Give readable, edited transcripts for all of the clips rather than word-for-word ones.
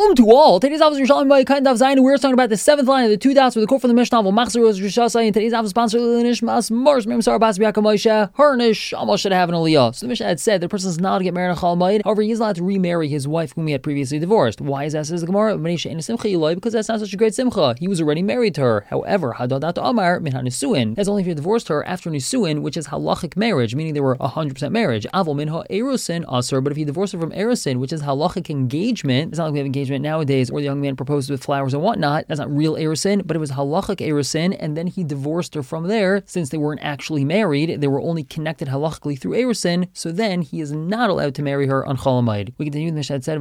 Shalom to all. Today's officer Shalom by Kind of Zayin. We're talking about the seventh line of the two dots with the quote from the Mishnah of Machzor Rishasai. And today's officer sponsor Nishmas Mars Mem Sar Bas Biaka Moshe. Her Nish almost should have an aliyah. So the Mishnah had said the person is not allowed to get married on Chol Moed. However, he is allowed to remarry his wife whom he had previously divorced. Why is that? Says the Gemara. Because that's not such a great simcha. He was already married to her. However, Hadadat Amar Min HaNisuin. That's only if you divorced her after Nisuin, which is halachic marriage, meaning they were 100% marriage. Avol Min HaErusin Asur. But if you divorced her from Erusin, which is halachic engagement, it's not like we have engagement nowadays where the young man proposed with flowers and whatnot. That's not real erusin, but it was halachic erusin, and then he divorced her from there. Since they weren't actually married, they were only connected halachically through erusin, so then he is not allowed to marry her on Chol Moed. We continue, the Mishnah said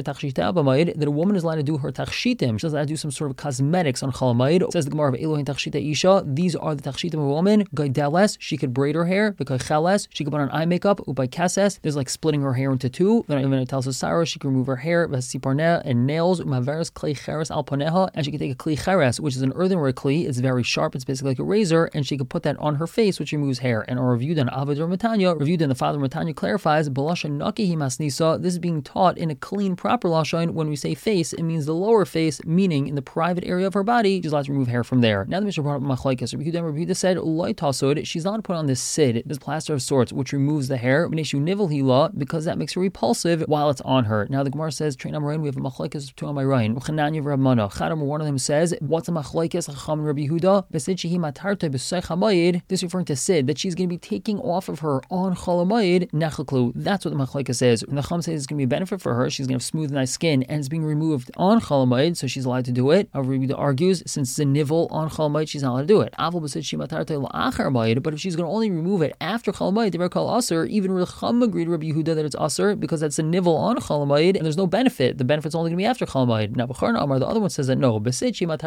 that a woman is allowed to do her tachshitim. She's allowed to do some sort of cosmetics on Chol Moed. Says the Gemara of Elohin tachshita isha. These are the tachshitim of a woman. Gaideles, she could braid her hair. V'kaicheles, she could put on eye makeup. Ubai kases, there's like splitting her hair into two. Then even it tells us Sarah, she can remove her hair. V'siparneh, and nails. Umaveres kli cheres al paneha, and she can take a kli cheres, which is an earthenware kli. It's very sharp. It's basically like a razor, and she could put that on her face, which removes hair. And our reviewed on Avodah Matanya, reviewed in the Father Matanya clarifies Balasha Nakihi Masnisa. This is being taught in a clean, proper lashon. When we say face, it means the lower face, meaning in the private area of her body. She's allowed to remove hair from there. Now the Mishnah brought up Machlaikas. Reviewed said Loi Tasod. She's not to put on this sid, this plaster of sorts, which removes the hair. Because that makes her repulsive while it's on her. Now the Gemara says, Train Amarain, we have a Machlaikas to Amarain. Chananya Rabmana. Chadam, one of them says, what's a Machlaikas Chacham and Rabbi Yehuda? Besid shehi matarta b'seich hamayid. This is referring to sid, that she's going to be taking off of her on Chol Hamoed nechleklu. That's what the Machlaikas says. And the Chacham says it's going to be a benefit for her. She's going to have smooth, nice skin, and it's being removed on Chol Hamoed, so she's allowed to do it. Rabbi Yehuda argues, since it's a nivel on Chol Hamoed, she's not allowed to do it. Avol besid shehi matarta la'achar hamayid. But if she's going to only remove it after Chol Hamoed, they were called aser. Even Recham agreed Rabbi Yehuda that it's aser because that's a nivel on Chol Hamoed, and there's no benefit. The benefit's only going to be after Chol Hamoed. Now B'charna Amar, the other one says that no. The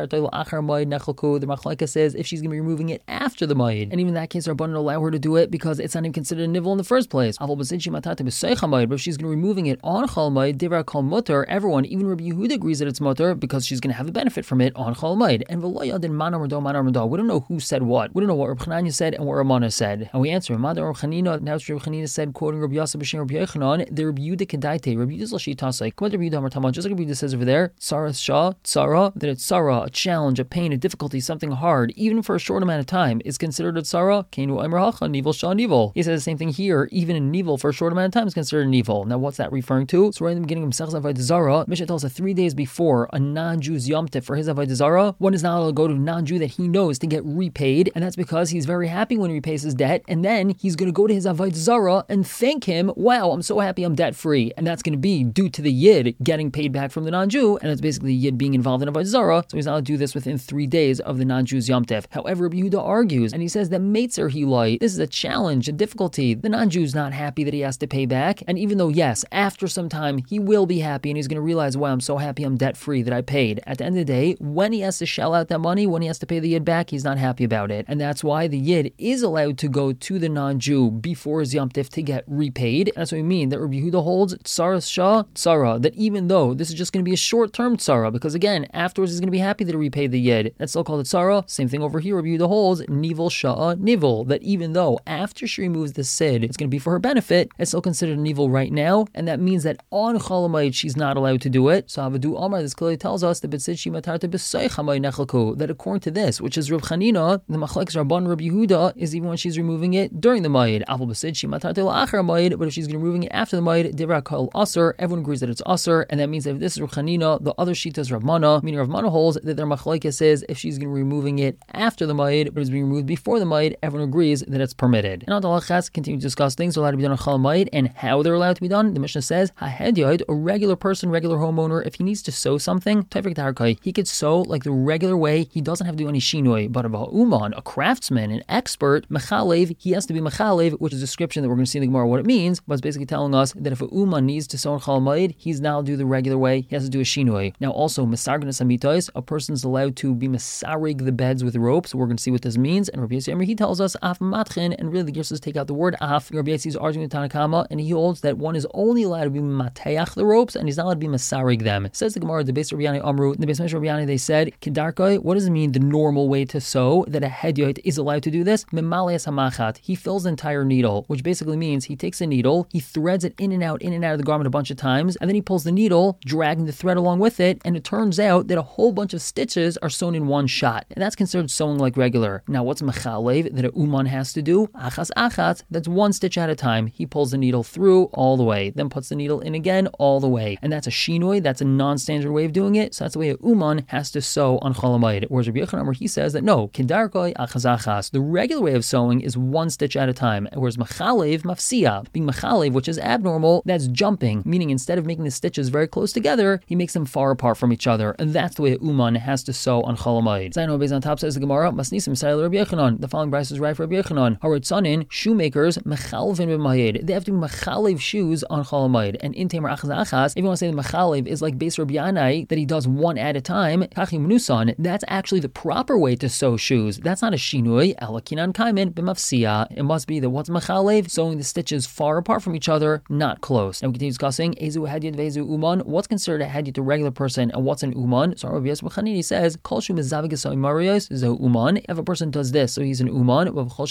Machlaikas says if she's going to be removing it after the Moed, and even in that case, our Rabbanan allow her to do it because it's not even considered a nivel in the first place. But if she's going to be removing it on Chol Moed, Divrei kol mutar, everyone, even Rabbi Yehuda agrees that it's mutar because she's going to have a benefit from it on Chol Moed. And we don't know who said what. We don't know what Reb Chananya said and what Ramana said. And we answer, now Reb Chanina said, quoting Rabbi Yosef b'shem Rabbi Yochanan, the Rabbi Yehuda kedaite, Rabbi Yehuda's l'shitasai. Come on, Rabbi Yehuda, just like Rabbi Yehuda says over there, Tzara Shah, Tzara, that it's Tzara, a challenge, a pain, a difficulty, something hard, even for a short amount of time, is considered a Tzara. Keinu Eimer Hacha, Nivel Shah Nivel. He says the same thing here, even in Nivel for a short amount of time is considered a Nivel. Now what's that referring to? So right in the beginning of Masechtas Avodah Zarah, Mishnah tells us 3 days before a non-Jew's Yom Tov for his Avodah Zarah, one is not allowed to go to a non-Jew that he knows to get repaid, and that's because he's very happy when he repays his debt, and then he's going to go to his Avodah Zarah and thank him, wow, I'm so happy I'm debt-free, and that's going to be due to the Yid getting paid back from the non-Jew, and it's basically the Yid being involved in Avodah Zarah, so he's not allowed to do this within 3 days of the non-Jew's Yom Tov. However, Rabbi Yehuda argues, and he says that Meitzer Hilai, this is a challenge, a difficulty. The non-Jew's not happy that he has to pay back, and even though, yes, after some time, he will be happy, and he's going to realize, wow, I'm so happy I'm debt-free that I paid. At the end of the day, when he has to shell out that money, when he has to pay the Yid back, he's not happy about it. And that's why the Yid is allowed to go to the non-Jew before his Yom Tov to get repaid. And that's what we mean, that Rabbi Yehuda holds Tzara Shah, Tzara, that even though this is just going to be a short-term Tzara, because again, afterwards he's going to be happy that he repaid the Yid. That's still called a Tzara. Same thing over here, Rabbi Yehuda holds Nivel Shah Nivel, that even though after she removes the Sid, it's going to be for her benefit, it's still considered a Nivel right now, and that means that on Chol Hamoed she's not allowed to do it. So Avadu Amar, this clearly tells us that B'tzid she matarta b'seich hamayid nechelku, that according to this, which is Reb Chanina, the Machlekes Rabban Rabbi Yehuda is even when she's removing it during the Moed. Avul B'tzid she matarta l'achar Moed, but if she's removing it after the Moed, Divrei kol aser, everyone agrees that it's aser, and that means that if this is Reb Chanina, the other shita is Rav Mana, meaning Rav Mana holds that their Machlekes says if she's going to be removing it after the Moed, but it's being removed before the Moed, everyone agrees that it's permitted. And on the halachas continue to discuss things allowed to be done on Chol Moed and how they're allowed to be done. The Mishnah says, Hahedyod, a regular person, regular homeowner, if he needs to sow something, he could sow like the regular way. He doesn't have to do any shinoi. But of a uman, a craftsman, an expert, mechalev, he has to be mechalev, which is a description that we're going to see in the Gemara what it means. But it's basically telling us that if a uman needs to sow in Chol Moed, he's now do the regular way. He has to do a shinoi. Now also, mesarganas amitais, a person's allowed to be mesarig the beds with ropes. We're going to see what this means. And Rabbi Yossi, he tells us af matchin, and really the Gersos take out the word af. Rabbi Yossi is arguing with Tanakama, and he holds that one is only allowed to be mateach the ropes, and he's not allowed to be mesarig them. It says the Gemara, the Beis Rabbi Amru, in the Beis Rabbi they said, Kedarkoi, what does it mean, the normal way to sew, that a hedyot is allowed to do this? Memaleas hamachat, he fills the entire needle, which basically means he takes a needle, he threads it in and out of the garment a bunch of times, and then he pulls the needle, drags dragging the thread along with it, and it turns out that a whole bunch of stitches are sewn in one shot, and that's considered sewing like regular. Now, what's mechalev that a uman has to do? Achas achatz, that's one stitch at a time. He pulls the needle through all the way, then puts the needle in again all the way, and that's a shinoi, that's a non-standard way of doing it, so that's the way a uman has to sew on Chol Hamoed. Whereas Rabbi Yochanan, where he says that no, kedarkoi achas achas, the regular way of sewing is one stitch at a time, whereas mechalev mafsia, being mechalev, which is abnormal, that's jumping, meaning instead of making the stitches very close together, he makes them far apart from each other, and that's the way a uman has to sew on Chol Hamoed. Zaino based on top says the Gemara, masnisim sayil Rabbi Yochanan. The following brayso is right for Rabbi Yochanan. Haratzanin, shoemakers, mechalvin b'mayed. They have to be mechalev shoes on Chol Hamoed. And in Tamer achas achas, if you want to say the mechalev is like Beis Rabbi Yanai, that he does one at a time, kachim nusan, that's actually the proper way to sew shoes. That's not a shinui, alakinan kaimen b'mafsia. It must be that what's mechalev, sewing the stitches far apart from each other, not close. Now we continue discussing ezu hadyat ve'ezu uman. What's considered a hadyat to a regular person, and what's an uman? So Rabbi Yosef Chanini says, kol shu mezavigas ha'imarios zehu uman. If a person does this, so he's an uman.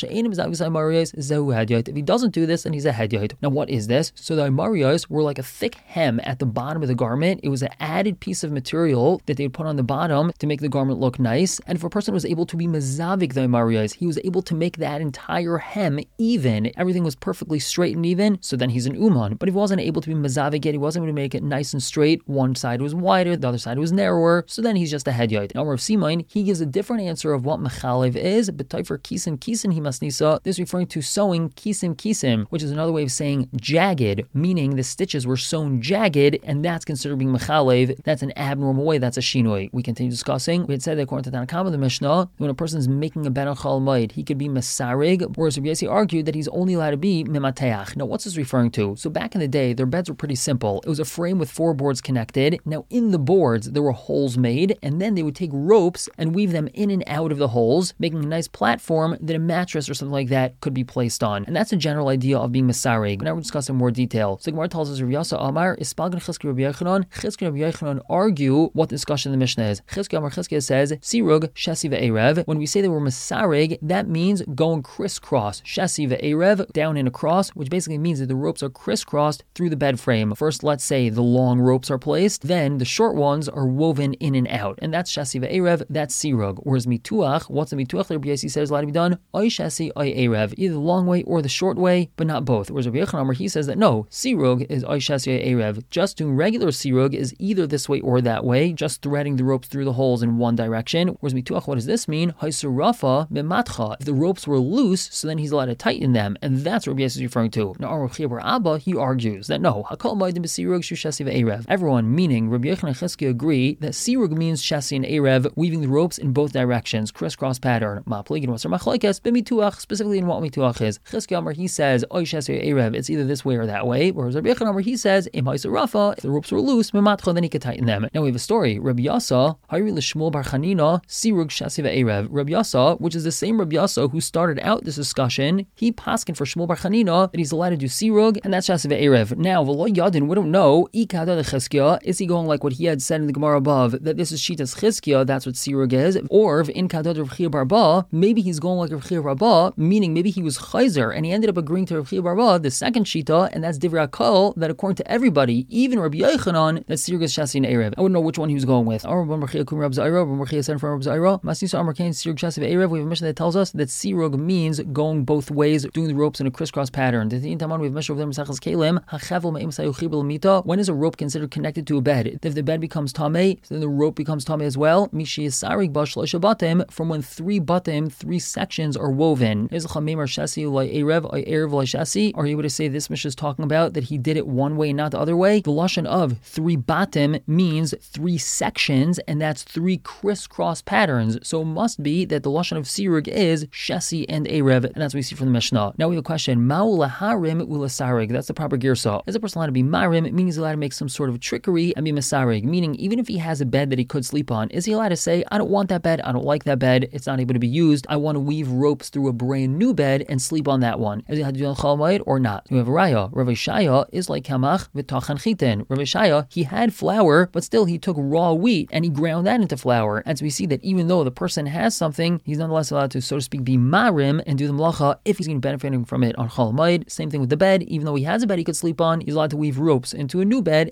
If he doesn't do this, then he's a hadyat. Now what is this? So the imarios were like a thick hem at the bottom of the garment. It was an added piece of material that they would put on the bottom to make the garment look nice. And if a person was able to be mezavik the imarios, he was able to make that entire hem even. Everything was perfectly straight and even, so then he's an uman. But if he wasn't able to be mezavik yet, he wasn't able to make it nice and straight, one side was wider, the other side was narrower, so then he's just a hadyat. Now Rav Simain, he gives a different answer of what mechalev is, but for kisim he must nisa, this is referring to sewing kisim, which is another way of saying jagged, meaning the stitches were sewn jagged, and that's considered being mechalev. That's an abnormal way, that's a shinoi. We continue discussing. We had said that according to Tanakama, the Mishnah, when a person is making a ben on Chol Hamoed, he could be mesarig, whereas Rabbi Yossi argued that he's only allowed to be memateach. Now what's this referring to? So back in the day, their beds were pretty simple. It was a frame with 4 boards connected. Now in the boards, there were holes made, and then they would take ropes and weave them in and out of the holes, making a nice platform that a mattress or something like that could be placed on. And that's a general idea of being mesarig. Now we're discussing more detail. So Gemara tells us Rav Yasa Amar, Ispalgan Chizki Rabbi Yochanan. Chizki Rabbi Yochanan argue what the discussion in the Mishnah is. Chizki Amar Chizki says, Sirug, Shesi ve'erev. When we say that we're mesarig, that means going crisscross. Shesi ve'erev, down in a cross, which basically means that the ropes are crisscrossed through the bed frame. First, let's say the long ropes are placed, then the short ones are woven in and out. And that's Shesi ve'erev, that's Sirug. Whereas mituach, what's the mituach? Rabbi Yossi says allowed to be done, Oy Shesi, Oy Erev, either the long way or the short way, but not both. Whereas Rabbi Yochanan, he says that no, Sirug is Oy Shesi, Oy Erev. Just doing regular Sirug is either this way or that way, just threading the ropes through the holes in one direction. Whereas mituach, what does this mean? Haisurafa mematcha. If the ropes were loose, so then he's allowed to tighten them, and that's what Rabbi Yossi is referring to. Now, Rav Chia bar Abba, he argues that no, Hakol Ma'adim b'Sirug shu Shesi ve'Erev. Everyone, meaning Rabbi Yochanan and Chizki, agree that Sirug means Shesi and Erev, weaving the ropes in both directions, crisscross pattern. Ma'apligin was machlokes b'mituach, specifically in what mituach is. Chizki Amar, he says Oy Shesi Erev, it's either this way or that way. Whereas Rabbi Yochanan, he says Im Haisurafa, if the ropes were loose, mematcha, then he could tighten them. Now we have a story. Rabbi Yasa, Hayri l'Shmuel bar Chanina, Sirug Shesi ve'Erev. Rabbi Yasa, which is the same Rabbi Yasa who started out this discussion, he paskin for Shmuel bar Chanina that he's allowed to do Sirug, and that's Shesi ve'Erev. Now v'lo yadin, we don't know. Ikada de Chizkiya, is he going like what he had said in the Gemara above, that this is Shitas Chizkiya, that's what Sirug is, or in Kadad Rav Chia bar Ba, maybe he's going like Rav Chia bar Ba, meaning maybe he was Chayzer and he ended up agreeing to Rav Chia bar Ba, the second Shita, and that's Divrei Hakol, that according to everybody, even Rabbi Yochanan, that Sirug is Shasi and Erev. I wouldn't know which one he was going with. Or Rav Chia kum Rav Zaira, Rav Chia said from Rav Zaira, Masisa Amar Kain Sirug Shasi Erev. We have a mission that tells us that Sirug means going both ways, doing the ropes in a crisscross pattern. The Taman we have mission over there Mesachas Kalim, Hachevel Me'im Sayu Chibel Mita. When is a rope considered connected to a bed? If the bed becomes tamei, then the rope becomes tamei as well. Mishi Sarig Bash Batim, from when 3 batim, 3 sections are woven. Is Chamemar Shasi Lai Erev, Erev Lai Shasi? Or you would say this mission is talking about that he did it one way, not the other way? The lashon of 3 batim means 3 sections, and that's 3 crisscross patterns. So it must be that the lashon of Sirug is Shasi and Erev, and that's what we see from the Mishnah. Now we have a question. Ma'u laharim ulasarig. That's the proper girsa. Is a person allowed to be marim? It means he's allowed to make some sort of trickery and be masarig, meaning even if he has a bed that he could sleep on, is he allowed to say, I don't want that bed, I don't like that bed, it's not able to be used, I want to weave ropes through a brand new bed and sleep on that one? Is he allowed to do on Chol Hamoed or not? We have a raya. Rav Shaya is like kamach v'tachan chitin. Rav Shaya, he had flour, but still he took raw wheat and he ground that into flour. And so we see that even though the person has something, he's nonetheless allowed to, so to speak, be marim and do the malacha if he's going to be benefiting from it on Chol Hamoed. Same thing with the bed. Even though he has a bed he could sleep on, he's allowed to weave ropes into a new bed and sleep on that.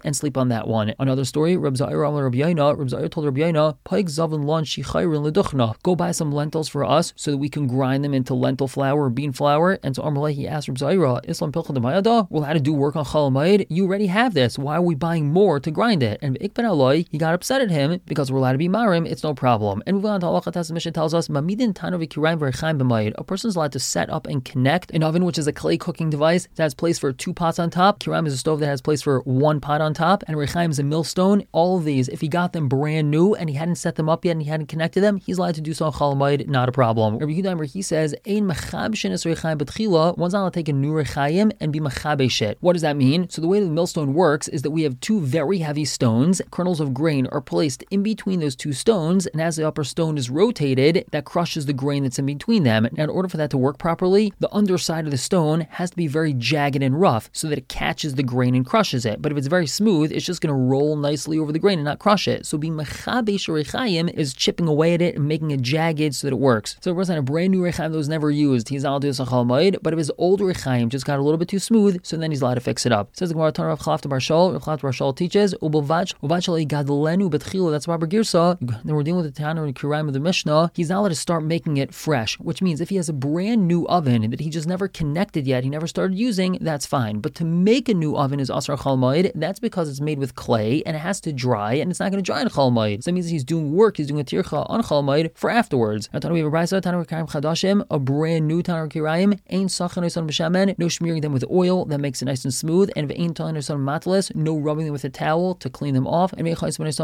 that one. Another story, Reb Zaira told Reb Yaina, Paik Zavin Lan Shichayrin Leduchna, go buy some lentils for us so that we can grind them into lentil flour or bean flour. And so Amalei, he asked Reb Zaira, Islam Pilcha Demayada, well, how to do work on Chol Hamoed? You already have this. Why are we buying more to grind it? And Ikben Aloi, he got upset at him because we're allowed to be marim, it's no problem. And moving on to Halacha Tes, Mishnah tells us, Mamidin Tano V'Kirayim V'Rechaim B'Mayid. A person's allowed to set up and connect an oven, which is a clay cooking device that has place for 2 pots on top. Kiram is a stove that has place for 1 pot on top. And Rechaim is a millstone. All of these, if he got them brand new and he hadn't set them up yet and he hadn't connected them, he's allowed to do so on Chol Hamoed, not a problem. Rabbi Yehuda, he says, Ein mechab shenes rechaim b'tchila, one's not allowed to take a new rechaim and be mechabesh it. What does that mean? So the way the millstone works is that we have 2 very heavy stones. Kernels of grain are placed in between those 2 stones, and as the upper stone is rotated, that crushes the grain that's in between them. Now, in order for that to work properly, the underside of the stone has to be very jagged and rough so that it catches the grain and crushes it. But if it's very smooth, it's just going to roll nicely over the grain and not crush it. So being mechabesh rechaim is chipping away at it and making it jagged so that it works. So if it's on a brand new rechaim that was never used, he's not allowed to do this on Chol Hamoed. But if his old rechaim just got a little bit too smooth, so then he's allowed to fix it up. Says the Gemara, Rav Chalafta Bar Shaul. Rav Chalafta Bar Shaul teaches, that's Rabbi Girsa. Then we're dealing with the Tana and Kiraim of the Mishnah. He's not allowed to start making it fresh, which means if he has a brand new oven that he just never connected yet, he never started using, that's fine. But to make a new oven is Asar Chol Hamoed. That's because it's made with clay and it has to dry, and it's not going to dry in Chol Hamoed. So that means he's doing work, he's doing a tircha on Chol Hamoed for afterwards. Now, we have a brisa, Tana Kiraim Chadashim, a brand new Tana Kiraim, Ein Sachan Osan B'Shamen, no smearing them with oil that makes it nice and smooth, and if Ein Tana Osan Matlas, no rubbing them with a towel to clean them off, and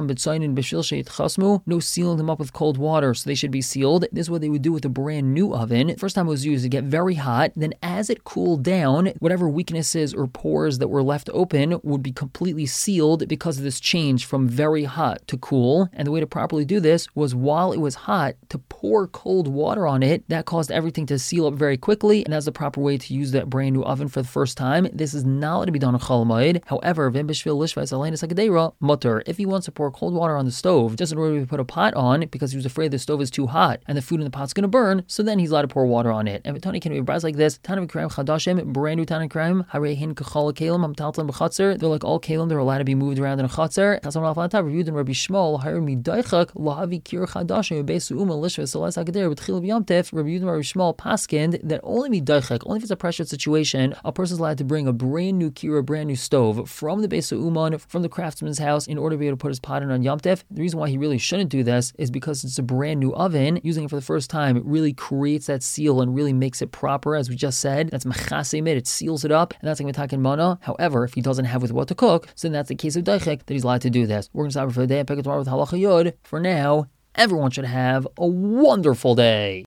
no sealing them up with cold water, so they should be sealed. This is what they would do with a brand new oven. First time it was used, it get very hot. Then as it cooled down, whatever weaknesses or pores that were left open would be completely sealed because of this change from very hot to cool. And the way to properly do this was while it was hot, to pour cold water on it. That caused everything to seal up very quickly, and that's the proper way to use that brand new oven for the first time. This is not allowed to be done on Chol Hamoed. However, if he wants to pour cold water on the stove, just in order to put a pot on, because he was afraid the stove is too hot and the food in the pot's going to burn, so then he's allowed to pour water on it. And if Tani can be bras like this, Tana V'Kiraim Chadashim, brand new Tana Kiraim, Harehin Kachal Kalim, Hamtaltan B'Chatzer, they're like all Kalim, they're allowed to be moved around in a Chatzer. Chasam Rafata reviewed in Rabbi Shmuel, Harimi Daichak, Lahavi Kir Chadashim, Besu Uma, Lishva, Salas Hagadir, B'Tchil B'Yamtef, reviewed in Rabbi Shmuel, Paskind, that only be Daichak, only if it's a pressured situation, a person's allowed to bring a brand new Kir, a brand new stove from the Besu Uman, from the craftsman's house, in order to be able to put his pot in on Yom Tov. The reason why he really shouldn't do this is because it's a brand new oven. Using it for the first time, it really creates that seal and really makes it proper, as we just said. That's mechasim it seals it up, and that's like metakin mana. However, if he doesn't have with what to cook, so then that's the case of daichik that he's allowed to do this. We're going to stop for the day and pick it tomorrow with halacha yod. For now, everyone should have a wonderful day.